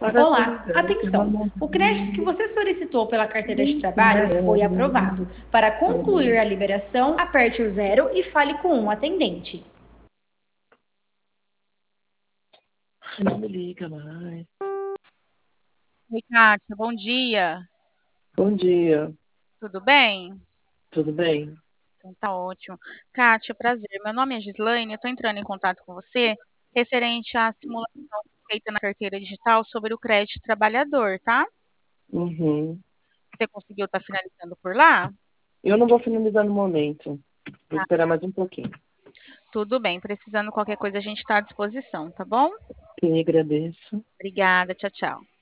Olá, atenção! O crédito que você solicitou pela carteira de trabalho foi aprovado. Para concluir a liberação, aperte o zero e fale com um atendente. Não me liga mais. Oi, Kátia, bom dia. Bom dia, Tudo bem? tudo bem? Então tá ótimo. Kátia, prazer. Meu nome é Gislaine, eu estou entrando em contato com você referente à simulação feita na carteira digital sobre o crédito trabalhador, tá? Uhum. Você conseguiu estar finalizando por lá? Eu não vou finalizar no momento. Vou Tá, esperar mais um pouquinho. tudo bem. Precisando de qualquer coisa, a gente está à disposição, tá bom? Quem agradeço. Obrigada, tchau, tchau.